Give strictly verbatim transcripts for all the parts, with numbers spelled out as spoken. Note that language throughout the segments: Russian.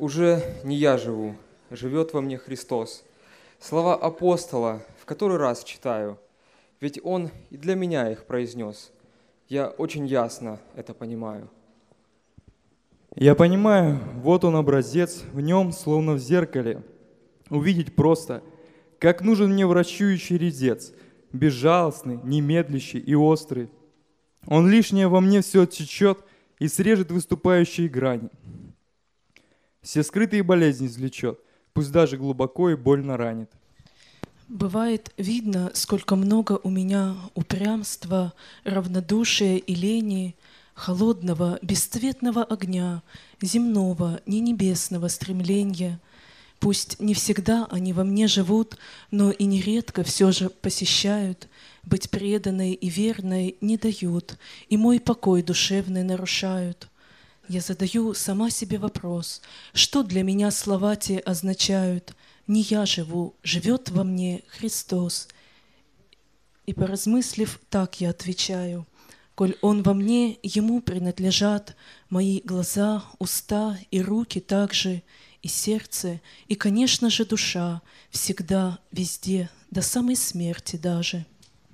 Уже не я живу, живет во мне Христос. Слова апостола в который раз читаю, ведь он и для меня их произнес. Я очень ясно это понимаю. Я понимаю, вот он образец, в нем, словно в зеркале. Увидеть просто, как нужен мне врачующий резец, безжалостный, немедлящий и острый. Он лишнее во мне все отсечет и срежет выступающие грани. Все скрытые болезни извлечет, пусть даже глубоко и больно ранит. Бывает видно, сколько много у меня упрямства, равнодушия и лени, холодного, бесцветного огня, земного, не небесного стремления. Пусть не всегда они во мне живут, но и нередко все же посещают, быть преданной и верной не дают, и мой покой душевный нарушают. Я задаю сама себе вопрос, что для меня слова те означают. Не я живу, живет во мне Христос. И поразмыслив, так я отвечаю: коль Он во мне, Ему принадлежат мои глаза, уста и руки также, и сердце, и, конечно же, душа, всегда, везде, до самой смерти даже.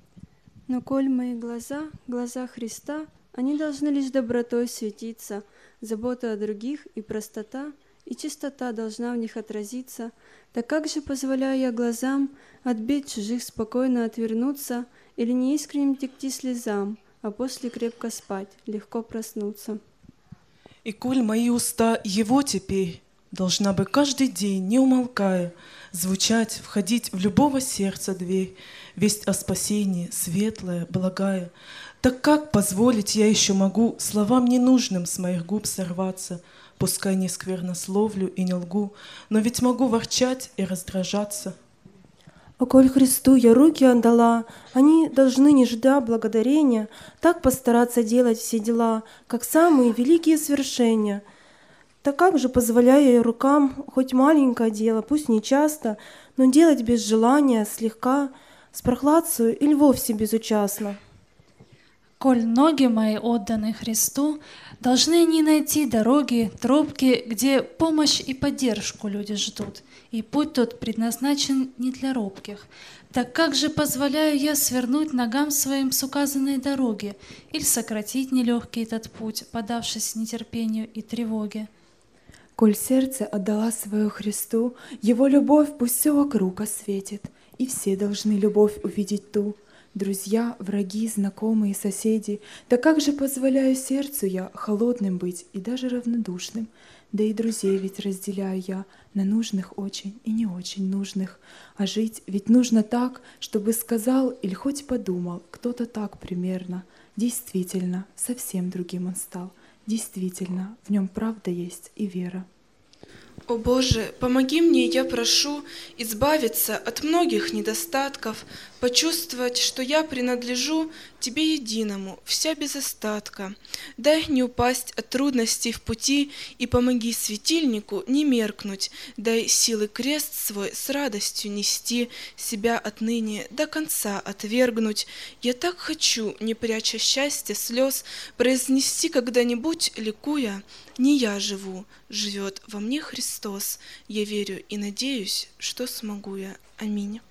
Но коль мои глаза, глаза Христа, они должны лишь добротой светиться, забота о других и простота, и чистота должна в них отразиться, так как же позволяю я глазам от бед чужих спокойно отвернуться или неискренним текти слезам, а после крепко спать, легко проснуться? И коль мои уста Его теперь, должна бы каждый день, не умолкая, звучать, входить в любого сердца дверь, весть о спасении, светлая, благая. Так как позволить я еще могу словам ненужным с моих губ сорваться, пускай не сквернословлю и не лгу, но ведь могу ворчать и раздражаться. А коль Христу я руки отдала, они должны, не ждя благодарения, так постараться делать все дела, как самые великие свершения. Так как же позволяю я рукам хоть маленькое дело, пусть не часто, но делать без желания, слегка, с прохладцею или вовсе безучастно? Коль ноги мои отданы Христу, должны они найти дороги, тропки, где помощь и поддержку люди ждут, и путь тот предназначен не для робких. Так как же позволяю я свернуть ногам своим с указанной дороги или сократить нелегкий этот путь, подавшись нетерпению и тревоге? Коль сердце отдала свое Христу, Его любовь пусть все вокруг осветит, и все должны любовь увидеть ту. Друзья, враги, знакомые, соседи, да как же позволяю сердцу я холодным быть и даже равнодушным? Да и друзей ведь разделяю я на нужных очень и не очень нужных. А жить ведь нужно так, чтобы сказал или хоть подумал кто-то так примерно. Действительно, совсем другим он стал. Действительно, в нем правда есть и вера. О Боже, помоги мне, я прошу, избавиться от многих недостатков, почувствовать, что я принадлежу Тебе единому, вся без остатка. Дай не упасть от трудностей в пути и помоги светильнику не меркнуть. Дай силы крест свой с радостью нести, себя отныне до конца отвергнуть. Я так хочу, не пряча счастья слез, произнести когда-нибудь, ликуя: не я живу, живет во мне Христос. Я верю и надеюсь, что смогу я. Аминь.